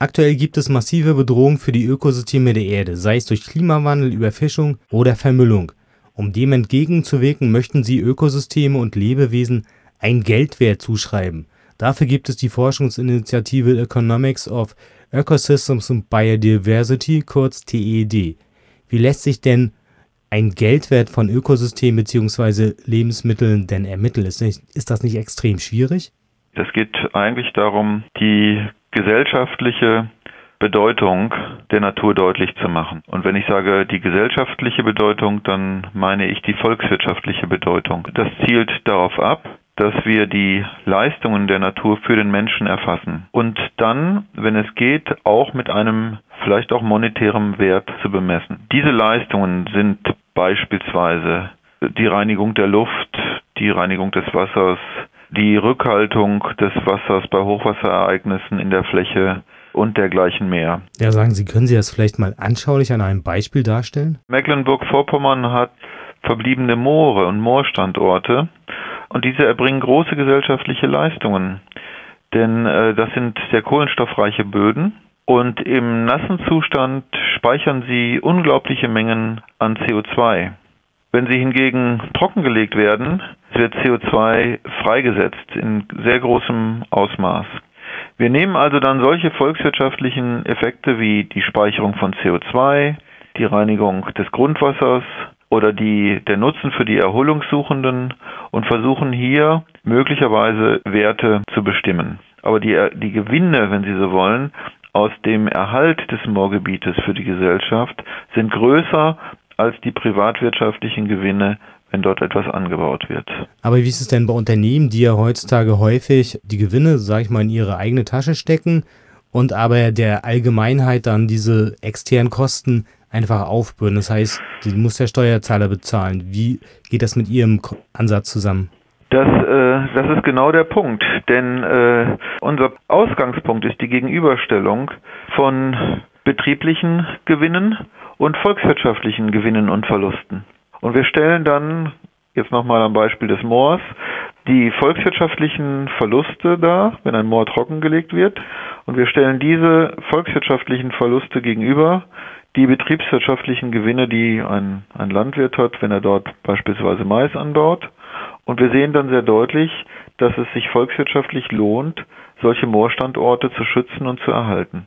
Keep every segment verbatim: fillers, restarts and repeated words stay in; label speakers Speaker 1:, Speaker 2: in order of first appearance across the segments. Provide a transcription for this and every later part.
Speaker 1: Aktuell gibt es massive Bedrohungen für die Ökosysteme der Erde, sei es durch Klimawandel, Überfischung oder Vermüllung. Um dem entgegenzuwirken, möchten sie Ökosysteme und Lebewesen einen Geldwert zuschreiben. Dafür gibt es die Forschungsinitiative Economics of Ecosystems and Biodiversity, kurz T E D. Wie lässt sich denn ein Geldwert von Ökosystemen bzw. Lebensmitteln denn ermitteln? Ist, nicht, ist das nicht extrem schwierig?
Speaker 2: Es geht eigentlich darum, die gesellschaftliche Bedeutung der Natur deutlich zu machen. Und wenn ich sage die gesellschaftliche Bedeutung, dann meine ich die volkswirtschaftliche Bedeutung. Das zielt darauf ab, dass wir die Leistungen der Natur für den Menschen erfassen und dann, wenn es geht, auch mit einem vielleicht auch monetären Wert zu bemessen. Diese Leistungen sind beispielsweise die Reinigung der Luft, die Reinigung des Wassers, die Rückhaltung des Wassers bei Hochwasserereignissen in der Fläche und dergleichen mehr.
Speaker 1: Ja, sagen Sie, können Sie das vielleicht mal anschaulich an einem Beispiel darstellen?
Speaker 2: Mecklenburg-Vorpommern hat verbliebene Moore und Moorstandorte und diese erbringen große gesellschaftliche Leistungen, denn äh, das sind sehr kohlenstoffreiche Böden und im nassen Zustand speichern sie unglaubliche Mengen an C O zwei. Wenn sie hingegen trockengelegt werden, wird C O zwei freigesetzt in sehr großem Ausmaß. Wir nehmen also dann solche volkswirtschaftlichen Effekte wie die Speicherung von C O zwei, die Reinigung des Grundwassers oder die, der Nutzen für die Erholungssuchenden und versuchen hier möglicherweise Werte zu bestimmen. Aber die, die Gewinne, wenn Sie so wollen, aus dem Erhalt des Moorgebietes für die Gesellschaft sind größer als die privatwirtschaftlichen Gewinne, wenn dort etwas angebaut wird.
Speaker 1: Aber wie ist es denn bei Unternehmen, die ja heutzutage häufig die Gewinne, sag ich mal, in ihre eigene Tasche stecken und aber der Allgemeinheit dann diese externen Kosten einfach aufbürden? Das heißt, die muss der Steuerzahler bezahlen. Wie geht das mit Ihrem Ansatz zusammen?
Speaker 2: Das, äh, das ist genau der Punkt, denn äh, unser Ausgangspunkt ist die Gegenüberstellung von betrieblichen Gewinnen und volkswirtschaftlichen Gewinnen und Verlusten. Und wir stellen dann, jetzt nochmal am Beispiel des Moors, die volkswirtschaftlichen Verluste dar, wenn ein Moor trockengelegt wird. Und wir stellen diese volkswirtschaftlichen Verluste gegenüber die betriebswirtschaftlichen Gewinne, die ein, ein Landwirt hat, wenn er dort beispielsweise Mais anbaut. Und wir sehen dann sehr deutlich, dass es sich volkswirtschaftlich lohnt, solche Moorstandorte zu schützen und zu erhalten.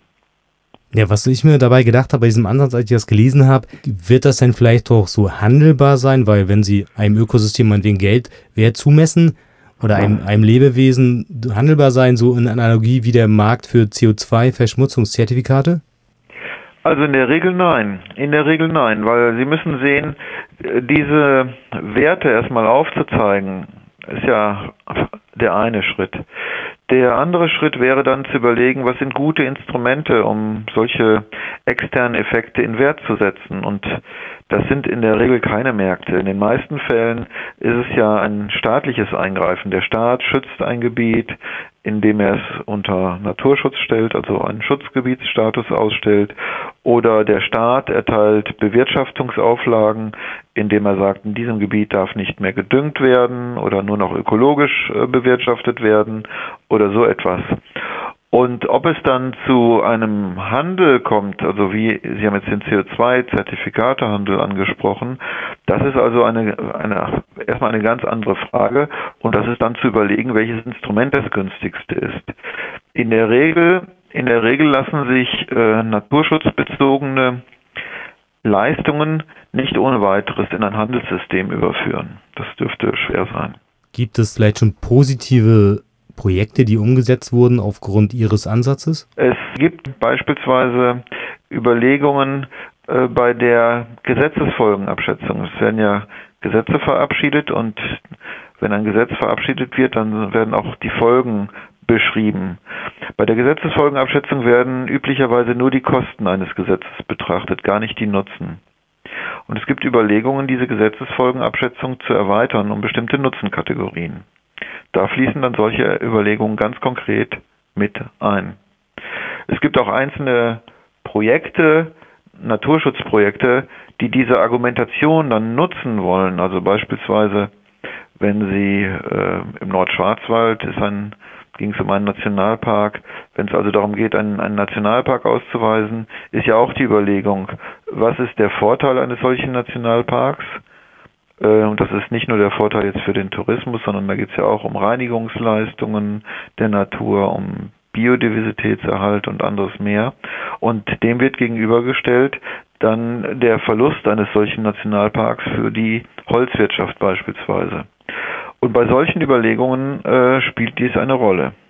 Speaker 1: Ja, was ich mir dabei gedacht habe bei diesem Ansatz, als ich das gelesen habe, wird das denn vielleicht auch so handelbar sein, weil wenn Sie einem Ökosystem meinetwegen Geldwert zumessen oder einem, einem Lebewesen handelbar sein, so in Analogie wie der Markt für C O zwei Verschmutzungszertifikate?
Speaker 2: Also in der Regel nein, in der Regel nein, weil Sie müssen sehen, diese Werte erstmal aufzuzeigen, ist ja der eine Schritt. Der andere Schritt wäre dann zu überlegen, was sind gute Instrumente, um solche externen Effekte in Wert zu setzen. Und das sind in der Regel keine Märkte. In den meisten Fällen ist es ja ein staatliches Eingreifen. Der Staat schützt ein Gebiet, indem er es unter Naturschutz stellt, also einen Schutzgebietsstatus ausstellt. Oder der Staat erteilt Bewirtschaftungsauflagen, indem er sagt, in diesem Gebiet darf nicht mehr gedüngt werden oder nur noch ökologisch bewirtschaftet werden oder so etwas. Und ob es dann zu einem Handel kommt, also wie Sie haben jetzt den C O zwei Zertifikatehandel angesprochen, das ist also eine, eine erstmal eine ganz andere Frage und das ist dann zu überlegen, welches Instrument das günstigste ist. In der Regel, in der Regel lassen sich äh, naturschutzbezogene Leistungen nicht ohne weiteres in ein Handelssystem überführen. Das dürfte schwer sein.
Speaker 1: Gibt es vielleicht schon positive Projekte, die umgesetzt wurden aufgrund Ihres Ansatzes?
Speaker 2: Es gibt beispielsweise Überlegungen äh, bei der Gesetzesfolgenabschätzung. Es werden ja Gesetze verabschiedet und wenn ein Gesetz verabschiedet wird, dann werden auch die Folgen beschrieben. Bei der Gesetzesfolgenabschätzung werden üblicherweise nur die Kosten eines Gesetzes betrachtet, gar nicht die Nutzen. Und es gibt Überlegungen, diese Gesetzesfolgenabschätzung zu erweitern um bestimmte Nutzenkategorien. Da fließen dann solche Überlegungen ganz konkret mit ein. Es gibt auch einzelne Projekte, Naturschutzprojekte, die diese Argumentation dann nutzen wollen. Also beispielsweise, wenn Sie äh, im Nordschwarzwald ist ein ging es um einen Nationalpark. Wenn es also darum geht, einen, einen Nationalpark auszuweisen, ist ja auch die Überlegung, was ist der Vorteil eines solchen Nationalparks? Und das ist nicht nur der Vorteil jetzt für den Tourismus, sondern da geht es ja auch um Reinigungsleistungen der Natur, um Biodiversitätserhalt und anderes mehr. Und dem wird gegenübergestellt dann der Verlust eines solchen Nationalparks für die Holzwirtschaft beispielsweise. Und bei solchen Überlegungen äh, spielt dies eine Rolle.